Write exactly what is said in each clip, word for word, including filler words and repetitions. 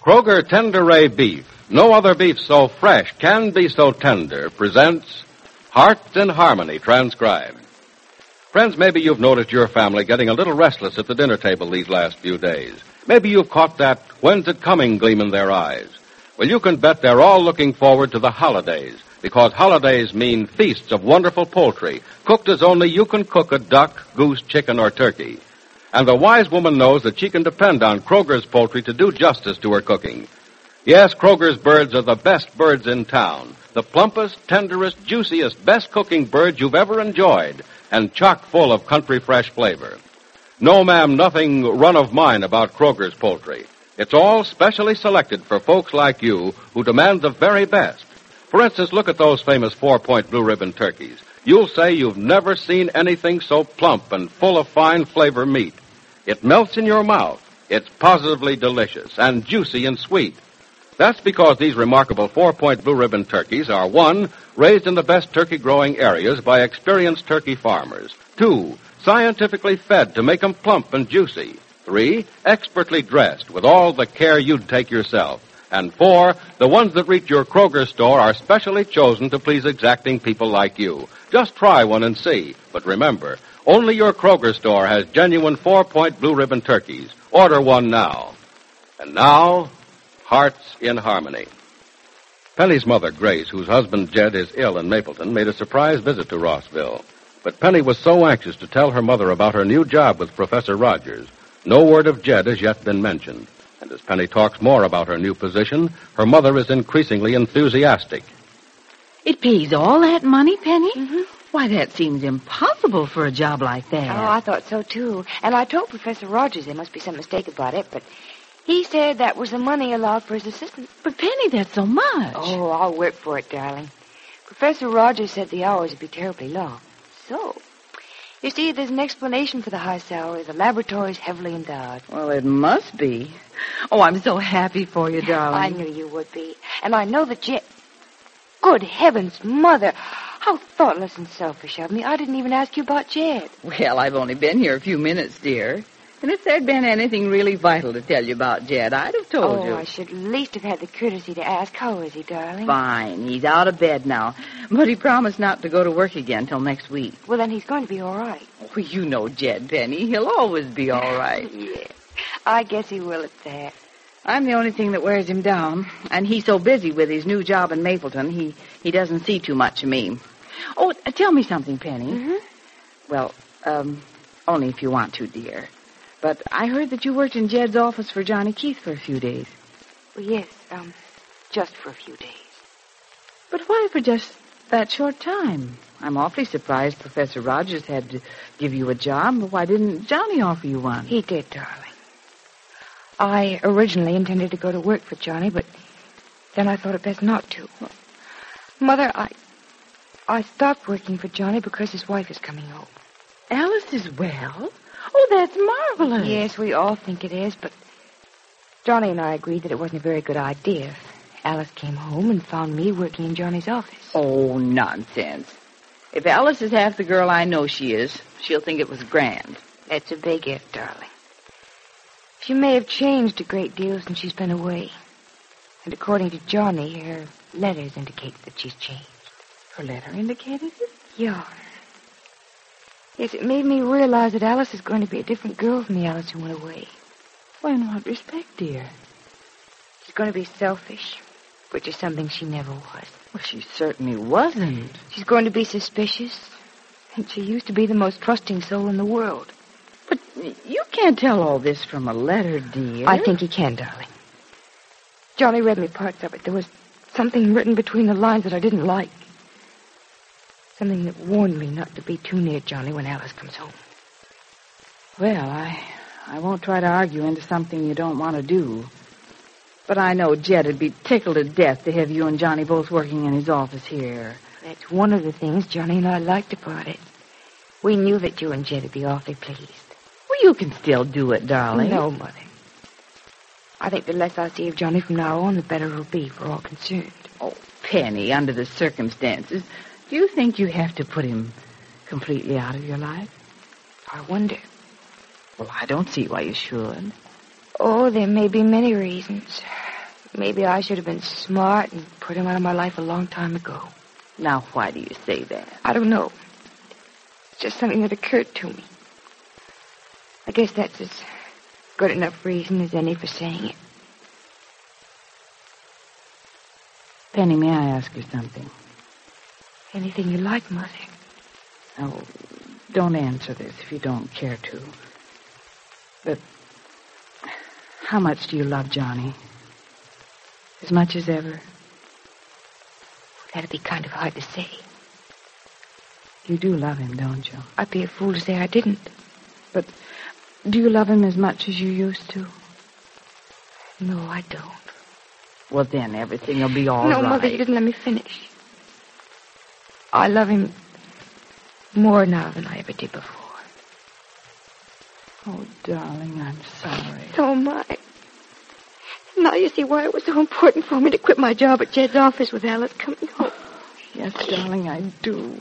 Kroger Tenderay Beef, no other beef so fresh can be so tender, presents Hearts in Harmony, transcribed. Friends, maybe you've noticed your family getting a little restless at the dinner table these last few days. Maybe you've caught that when's it coming gleam in their eyes. Well, you can bet they're all looking forward to the holidays, because holidays mean feasts of wonderful poultry, cooked as only you can cook a duck, goose, chicken, or turkey. And the wise woman knows that she can depend on Kroger's poultry to do justice to her cooking. Yes, Kroger's birds are the best birds in town, the plumpest, tenderest, juiciest, best-cooking birds you've ever enjoyed, and chock full of country fresh flavor. No, ma'am, nothing run-of-mine about Kroger's poultry. It's all specially selected for folks like you who demand the very best. For instance, look at those famous four-point blue ribbon turkeys. You'll say you've never seen anything so plump and full of fine flavor meat. It melts in your mouth. It's positively delicious and juicy and sweet. That's because these remarkable four-point blue ribbon turkeys are, one, raised in the best turkey-growing areas by experienced turkey farmers. Two, scientifically fed to make them plump and juicy. Three, expertly dressed with all the care you'd take yourself. And four, the ones that reach your Kroger store are specially chosen to please exacting people like you. Just try one and see. But remember, only your Kroger store has genuine four-point blue ribbon turkeys. Order one now. And now, Hearts in Harmony. Penny's mother, Grace, whose husband, Jed, is ill in Mapleton, made a surprise visit to Rossville. But Penny was so anxious to tell her mother about her new job with Professor Rogers, no word of Jed has yet been mentioned. And as Penny talks more about her new position, her mother is increasingly enthusiastic. It pays all that money, Penny? Mm-hmm. Why, that seems impossible for a job like that. Oh, I thought so, too. And I told Professor Rogers there must be some mistake about it, but he said that was the money allowed for his assistant. But, Penny, that's so much. Oh, I'll work for it, darling. Professor Rogers said the hours would be terribly long. So, you see, there's an explanation for the high salary. The laboratory's heavily endowed. Well, it must be. Oh, I'm so happy for you, darling. I knew you would be. And I know that Jed... Good heavens, Mother. How thoughtless and selfish of me. I didn't even ask you about Jed. Well, I've only been here a few minutes, dear. And if there'd been anything really vital to tell you about Jed, I'd have told oh, you. Oh, I should at least have had the courtesy to ask. How is he, darling? Fine. He's out of bed now. But he promised not to go to work again till next week. Well, then he's going to be all right. Oh, you know Jed, Penny. He'll always be all right. Yeah. I guess he will at that. I'm the only thing that wears him down. And he's so busy with his new job in Mapleton, he, he doesn't see too much of me. Oh, uh, tell me something, Penny. Mm-hmm. Well, um, only if you want to, dear. But I heard that you worked in Jed's office for Johnny Keith for a few days. Well, yes, um, just for a few days. But why for just that short time? I'm awfully surprised Professor Rogers had to give you a job. Why didn't Johnny offer you one? He did, darling. I originally intended to go to work for Johnny, but then I thought it best not to. Mother, I I stopped working for Johnny because his wife is coming home. Alice is well? Oh, that's marvelous. Yes, we all think it is, but Johnny and I agreed that it wasn't a very good idea if Alice came home and found me working in Johnny's office. Oh, nonsense. If Alice is half the girl I know she is, she'll think it was grand. That's a big if, darling. She may have changed a great deal since she's been away. And according to Johnny, her letters indicate that she's changed. Her letter indicated it? Yeah. Yes, it made me realize that Alice is going to be a different girl from the Alice who went away. Well, in what respect, dear? She's going to be selfish, which is something she never was. Well, she certainly wasn't. She's going to be suspicious, and she used to be the most trusting soul in the world. But you can't tell all this from a letter, dear. I think you can, darling. Johnny read me parts of it. There was something written between the lines that I didn't like. Something that warned me not to be too near Johnny when Alice comes home. Well, I I won't try to argue into something you don't want to do. But I know Jed would be tickled to death to have you and Johnny both working in his office here. That's one of the things Johnny and I liked about it. We knew that you and Jed would be awfully pleased. Well, you can still do it, darling. No, Mother. I think the less I see of Johnny from now on, the better it'll be for all concerned. Oh, Penny, under the circumstances, do you think you have to put him completely out of your life? I wonder. Well, I don't see why you should. Oh, there may be many reasons. Maybe I should have been smart and put him out of my life a long time ago. Now, why do you say that? I don't know. It's just something that occurred to me. I guess that's as good enough reason as any for saying it. Penny, may I ask you something? Anything you like, Mother. Oh, don't answer this if you don't care to. But how much do you love Johnny? As much as ever? That'd be kind of hard to say. You do love him, don't you? I'd be a fool to say I didn't. But do you love him as much as you used to? No, I don't. Well, then everything will be all no, right. No, Mother, you didn't let me finish. I love him more now than I ever did before. Oh, darling, I'm sorry. So am I. Now you see why it was so important for me to quit my job at Jed's office with Alice coming home. Yes, darling, I do.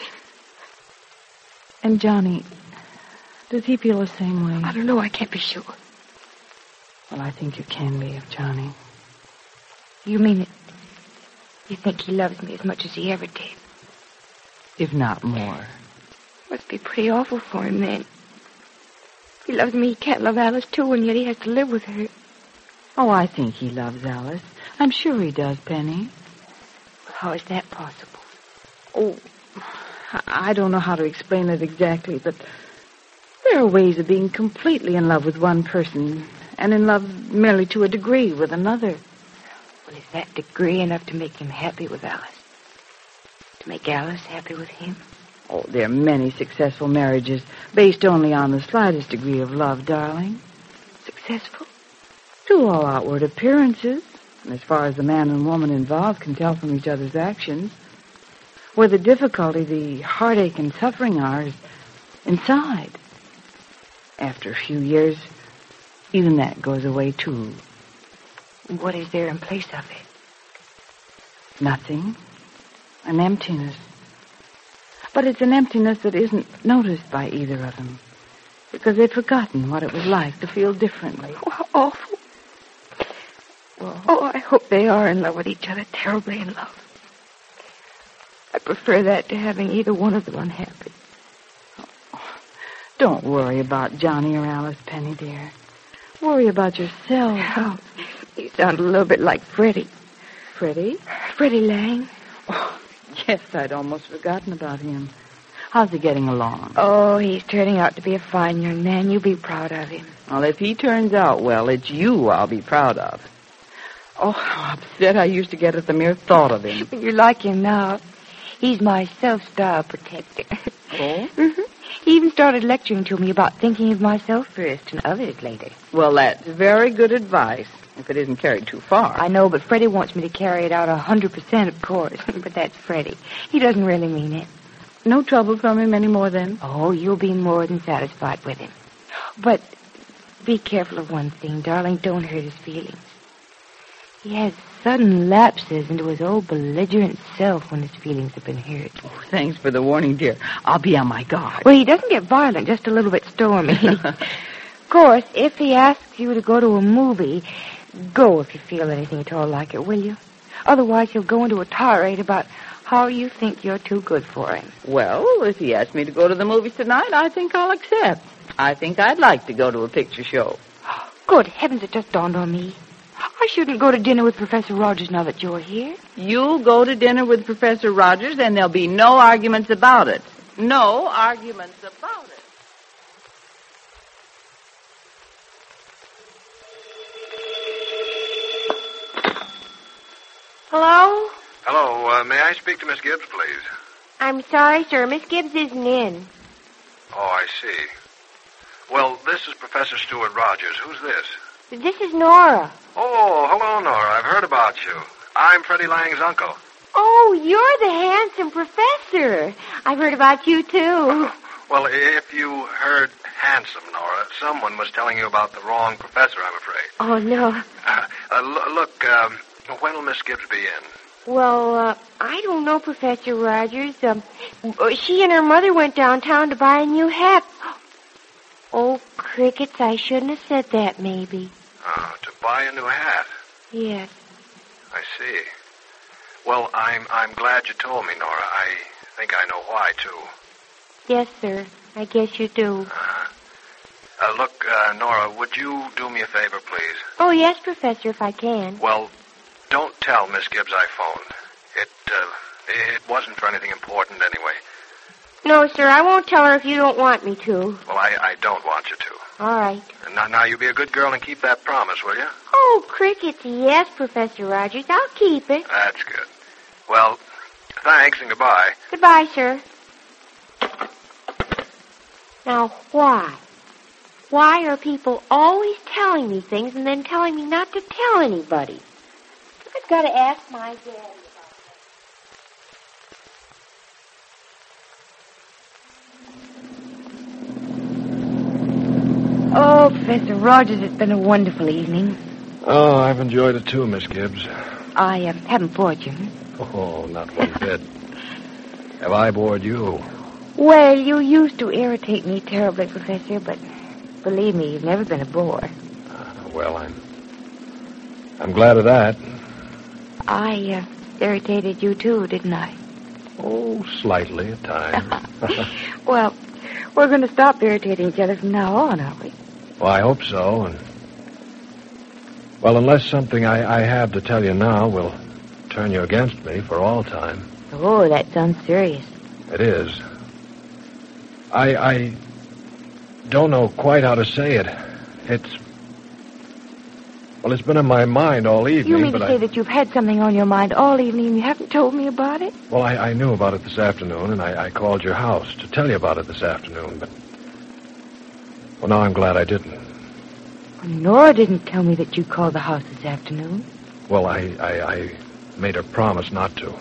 And Johnny, does he feel the same way? I don't know. I can't be sure. Well, I think you can be of Johnny. You mean it? You think he loves me as much as he ever did? If not more. Must be pretty awful for him, then. If he loves me, he can't love Alice, too, and yet he has to live with her. Oh, I think he loves Alice. I'm sure he does, Penny. How is that possible? Oh, I don't know how to explain it exactly, but there are ways of being completely in love with one person and in love merely to a degree with another. Well, is that degree enough to make him happy with Alice? To make Alice happy with him? Oh, there are many successful marriages based only on the slightest degree of love, darling. Successful? To all outward appearances, and as far as the man and woman involved can tell from each other's actions. Where the difficulty, the heartache and suffering are is inside. After a few years, even that goes away, too. What is there in place of it? Nothing. An emptiness. But it's an emptiness that isn't noticed by either of them, because they've forgotten what it was like to feel differently. Oh, how awful. Well, oh, I hope they are in love with each other, terribly in love. I prefer that to having either one of them unhappy. Oh, don't worry about Johnny or Alice, Penny, dear. Worry about yourself. Oh, you sound a little bit like Freddie. Freddie? Freddie Lang. Oh, yes, I'd almost forgotten about him. How's he getting along? Oh, he's turning out to be a fine young man. You'll be proud of him. Well, if he turns out well, it's you I'll be proud of. Oh, how upset I used to get at the mere thought of him. You're like him now. He's my self-style protector. Oh? Mm-hmm. He even started lecturing to me about thinking of myself first and others later. Well, that's very good advice, if it isn't carried too far. I know, but Freddie wants me to carry it out a hundred percent, of course. But that's Freddie. He doesn't really mean it. No trouble from him anymore, then? Oh, you'll be more than satisfied with him. But be careful of one thing, darling. Don't hurt his feelings. He has sudden lapses into his old belligerent self when his feelings have been hurt. Oh, thanks for the warning, dear. I'll be on my guard. Well, he doesn't get violent, just a little bit stormy. Of course, if he asks you to go to a movie, go if you feel anything at all like it, will you? Otherwise, he'll go into a tirade about how you think you're too good for him. Well, if he asks me to go to the movies tonight, I think I'll accept. I think I'd like to go to a picture show. Good heavens, it just dawned on me. I shouldn't go to dinner with Professor Rogers now that you're here. You'll go to dinner with Professor Rogers, and there'll be no arguments about it. No arguments about it. Hello? Hello, uh, may I speak to Miss Gibbs, please? I'm sorry, sir. Miss Gibbs isn't in. Oh, I see. Well, this is Professor Stuart Rogers. Who's this? This is Nora. Oh, hello, Nora. I've heard about you. I'm Freddie Lang's uncle. Oh, you're the handsome professor. I've heard about you, too. Well, if you heard handsome, Nora, someone was telling you about the wrong professor, I'm afraid. Oh, no. Uh, uh, l- look, um, when will Miss Gibbs be in? Well, uh, I don't know, Professor Rogers. Um, she and her mother went downtown to buy a new hat. Oh, crickets, I shouldn't have said that, maybe. Uh, to buy a new hat. Yes. I see. Well, I'm I'm glad you told me, Nora. I think I know why, too. Yes, sir. I guess you do. Uh, uh, look, uh, Nora, would you do me a favor, please? Oh, yes, Professor, if I can. Well, don't tell Miss Gibbs I phoned. It, uh, it wasn't for anything important anyway. No, sir, I won't tell her if you don't want me to. Well, I, I don't want you to. All right. And now, now, you be a good girl and keep that promise, will you? Oh, crickets, yes, Professor Rogers. I'll keep it. That's good. Well, thanks and goodbye. Goodbye, sir. Now, why? Why are people always telling me things and then telling me not to tell anybody? I've got to ask my daddy about that. Oh, Professor Rogers, it's been a wonderful evening. Oh, I've enjoyed it too, Miss Gibbs. I uh, haven't bored you. Oh, not one bit. Have I bored you? Well, you used to irritate me terribly, Professor, but believe me, you've never been a bore. Uh, well, I'm... I'm glad of that. I uh, irritated you, too, didn't I? Oh, slightly at times. Well, we're going to stop irritating each other from now on, aren't we? Well, I hope so, and... Well, unless something I, I have to tell you now will turn you against me for all time. Oh, that sounds serious. It is. I I don't know quite how to say it. It's... Well, it's been in my mind all evening, You mean but to say I... that you've had something on your mind all evening and you haven't told me about it? Well, I, I knew about it this afternoon, and I, I called your house to tell you about it this afternoon, but... Well, now I'm glad I didn't. Well, Nora didn't tell me that you called the house this afternoon. Well, I, I, I made her promise not to.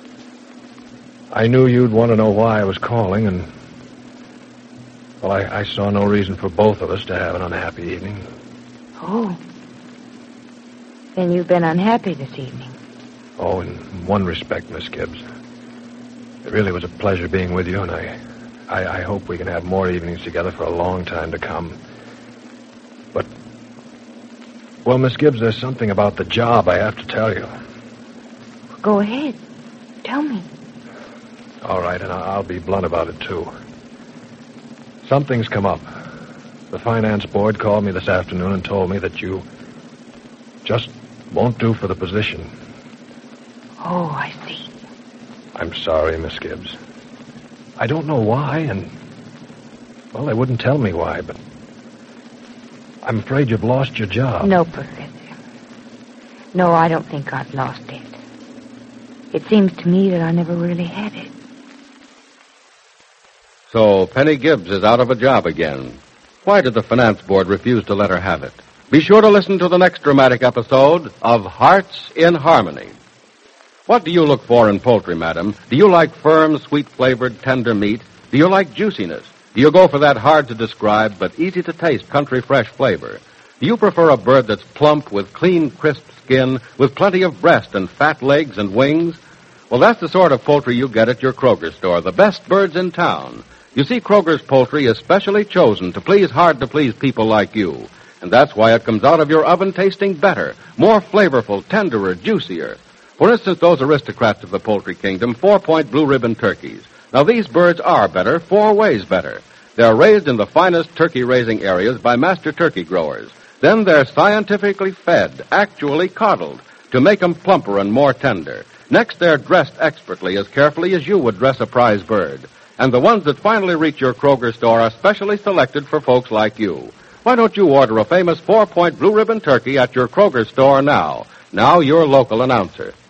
I knew you'd want to know why I was calling, and... Well, I, I saw no reason for both of us to have an unhappy evening. Oh. Then you've been unhappy this evening. Oh, in one respect, Miss Gibbs. It really was a pleasure being with you, and I, I, I hope we can have more evenings together for a long time to come. But, well, Miss Gibbs, there's something about the job I have to tell you. Go ahead. Tell me. All right, and I'll be blunt about it, too. Something's come up. The finance board called me this afternoon and told me that you just won't do for the position. Oh, I see. I'm sorry, Miss Gibbs. I don't know why, and... Well, they wouldn't tell me why, but... I'm afraid you've lost your job. No, Professor. No, I don't think I've lost it. It seems to me that I never really had it. So Penny Gibbs is out of a job again. Why did the finance board refuse to let her have it? Be sure to listen to the next dramatic episode of Hearts in Harmony. What do you look for in poultry, madam? Do you like firm, sweet-flavored, tender meat? Do you like juiciness? Do you go for that hard-to-describe but easy-to-taste country fresh flavor? Do you prefer a bird that's plump with clean, crisp skin, with plenty of breast and fat legs and wings? Well, that's the sort of poultry you get at your Kroger store, the best birds in town. You see, Kroger's poultry is specially chosen to please hard-to-please people like you. And that's why it comes out of your oven tasting better, more flavorful, tenderer, juicier. For instance, those aristocrats of the poultry kingdom, four-point blue ribbon turkeys. Now, these birds are better, four ways better. They're raised in the finest turkey-raising areas by master turkey growers. Then they're scientifically fed, actually coddled, to make them plumper and more tender. Next, they're dressed expertly, as carefully as you would dress a prize bird. And the ones that finally reach your Kroger store are specially selected for folks like you. Why don't you order a famous four-point blue ribbon turkey at your Kroger store now? Now, your local announcer.